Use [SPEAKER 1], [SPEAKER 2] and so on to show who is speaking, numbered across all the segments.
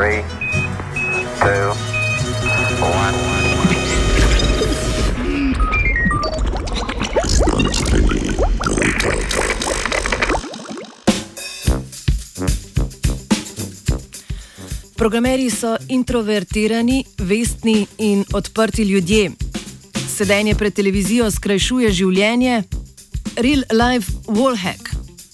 [SPEAKER 1] 3, 2, 1.
[SPEAKER 2] Programerji so introvertirani, vestni in odprti ljudje. Sedenje pred televizijo skrajšuje življenje. Real life wallhack.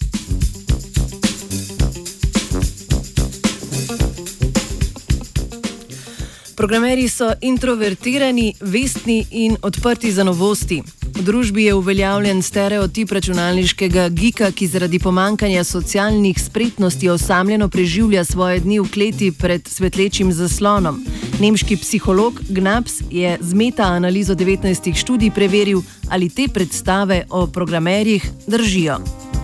[SPEAKER 2] Programerji so introvertirani, vestni in odprti za novosti. V družbi je uveljavljen stereotip računalniškega geeka, ki zaradi pomankanja socialnih spretnosti osamljeno preživlja svoje dni v kleti pred svetlečim zaslonom. Nemški psiholog Gnaps je z meta-analizo 19 študij preveril, ali te predstave o programerjih držijo.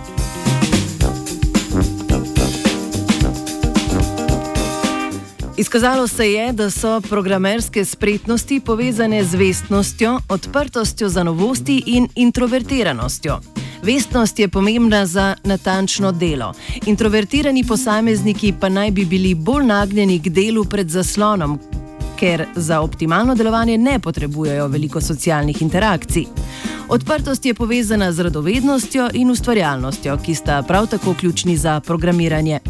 [SPEAKER 2] Izkazalo se je, da so programerske spretnosti povezane z vestnostjo, odprtostjo za novosti in introvertiranostjo. Vestnost je pomembna za natančno delo. Introvertirani posamezniki pa naj bi bili bolj nagnjeni k delu pred zaslonom, ker za optimalno delovanje ne potrebujejo veliko socialnih interakcij. Odprtost je povezana z radovednostjo in ustvarjalnostjo, ki sta prav tako ključni za programiranje.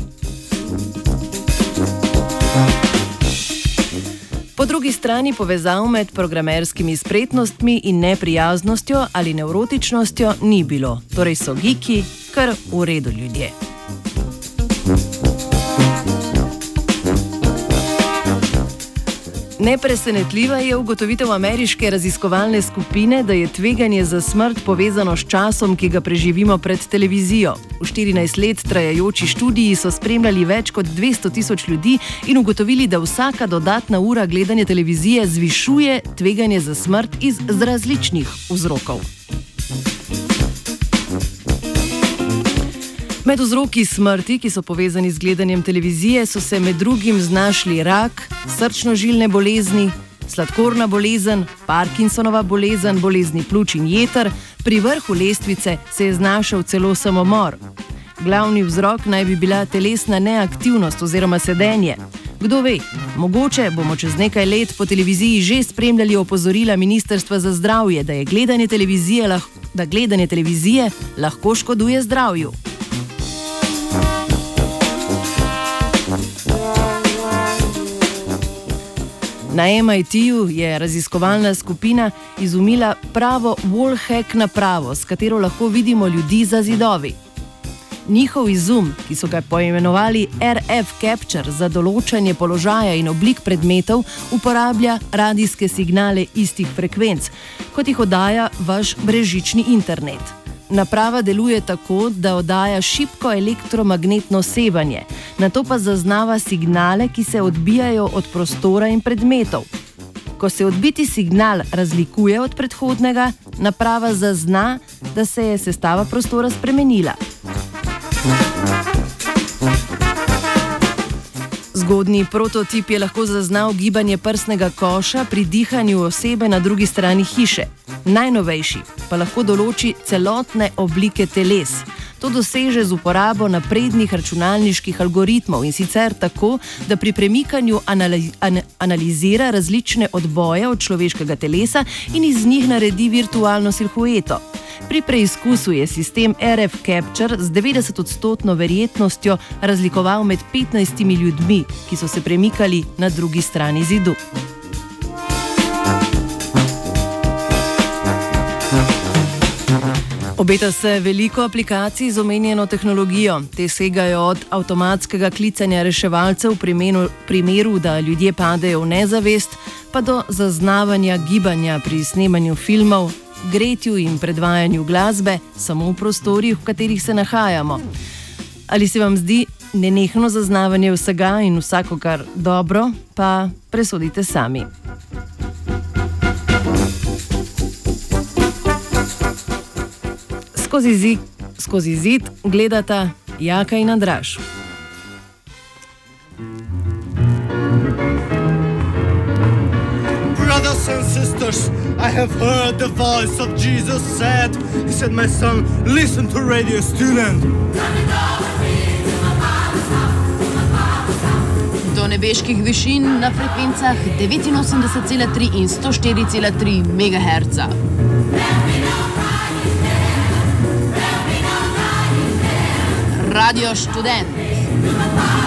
[SPEAKER 2] Po drugi strani povezav med programerskimi spretnostmi in neprijaznostjo ali nevrotičnostjo ni bilo, torej so geeki kar v redu ljudje. Nepresenetljiva je ugotovitev ameriške raziskovalne skupine, da je tveganje za smrt povezano s časom, ki ga preživimo pred televizijo. V 14 let trajajoči študiji so spremljali več kot 200.000 ljudi in ugotovili, da vsaka dodatna ura gledanja televizije zvišuje tveganje za smrt iz različnih vzrokov. Med vzroki smrti, ki so povezani z gledanjem televizije, so se med drugim znašli rak, srčno-žilne bolezni, sladkorna bolezen, Parkinsonova bolezen, bolezni pljuč in jeter, pri vrhu lestvice se je znašel celo samomor. Glavni vzrok naj bi bila telesna neaktivnost oziroma sedenje. Kdo ve, mogoče bomo čez nekaj let po televiziji že spremljali opozorila Ministrstva za zdravje, da gledanje televizije lahko škoduje zdravju. Na MIT-ju je raziskovalna skupina izumila pravo wallhack napravo, s katero lahko vidimo ljudi za zidovi. Njihov izum, ki so ga poimenovali RF Capture za določanje položaja in oblik predmetov, uporablja radijske signale istih frekvenc, kot jih oddaja vaš brezžični internet. Naprava deluje tako, da oddaja šibko elektromagnetno sevanje, nato pa zaznava signale, ki se odbijajo od prostora in predmetov. Ko se odbiti signal razlikuje od predhodnega, naprava zazna, da se je sestava prostora spremenila. Zgodnji prototip je lahko zaznal gibanje prsnega koša pri dihanju osebe na drugi strani hiše. Najnovejši pa lahko določi celotne oblike teles. To doseže z uporabo naprednih računalniških algoritmov in sicer tako, da pri premikanju analizira različne odboje od človeškega telesa in iz njih naredi virtualno silhueto. Pri preizkusu je sistem RF Capture z 90% verjetnostjo razlikoval med 15 ljudmi, ki so se premikali na drugi strani zidu. Obeta se veliko aplikacij z omenjeno tehnologijo. Te segajo od avtomatskega klicanja reševalcev v primeru, da ljudje padejo v nezavest, pa do zaznavanja gibanja pri snemanju filmov, gretju in predvajanju glasbe samo v prostorih, v katerih se nahajamo. Ali se vam zdi nenehno zaznavanje vsega in vsakogar dobro, pa presodite sami. Skozi zid gledata Jaka in Andraž.
[SPEAKER 3] Brothers and sisters, I have heard the voice of Jesus said. He said, my son, listen to Radio Student.
[SPEAKER 4] Don't nebeških višin na frekvencah 89,3 in 104,3 MHz. Radio Študent.